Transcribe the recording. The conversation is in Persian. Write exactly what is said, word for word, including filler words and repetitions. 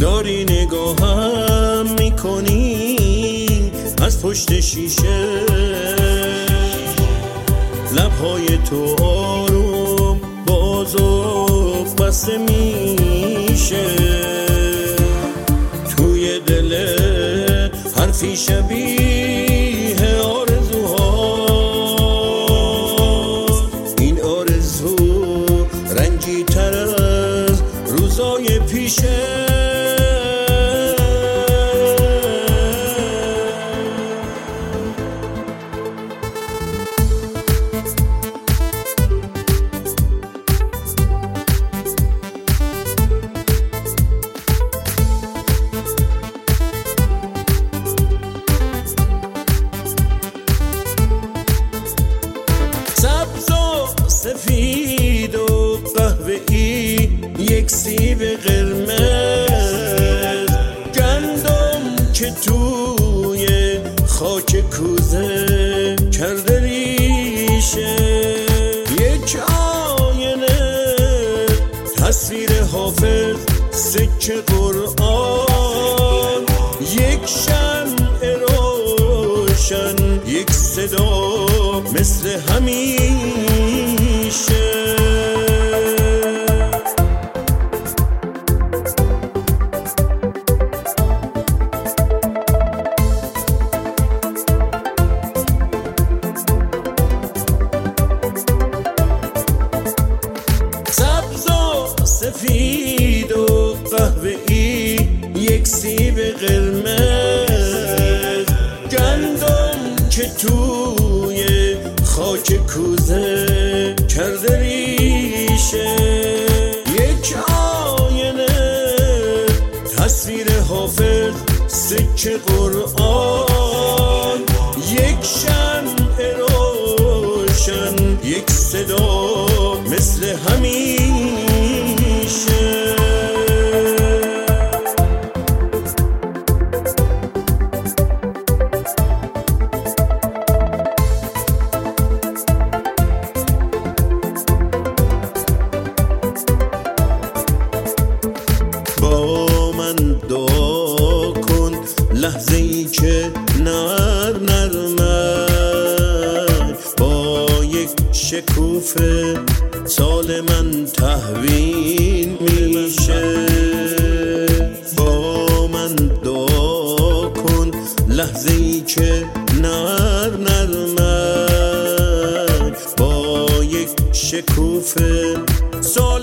داری نگاهم میکنی از پشت شیشه، لبهای تو آروم باز و بسته میشه، توی دل حرفی شبیه آرزوها، این آرزو رنگی تر از روزای پیشه. سبز و سفید و قهوه‌ای، یک سیب قرمز، گندم که توی خاک کوزه کرده ریشه، یک آینه تصویر حافظ، سکه قرآن، یک شمع روشن، یک صدا مثل همیشه. سبز و سفید و قهوه‌ای، یک سیب قرمز، گندم که توی خاک کوزه کرده ریشه، یک آینه تصویر حافظ، سکه قرآن، یک شمع روشن، یک صدا مثل همیشه. با من دعا کن لحظه ای که نر نرمک، با یک شکوفه سال من تحویل میشه. با من دعا کن لحظه ای که نر نرمک، با یک شکوفه سال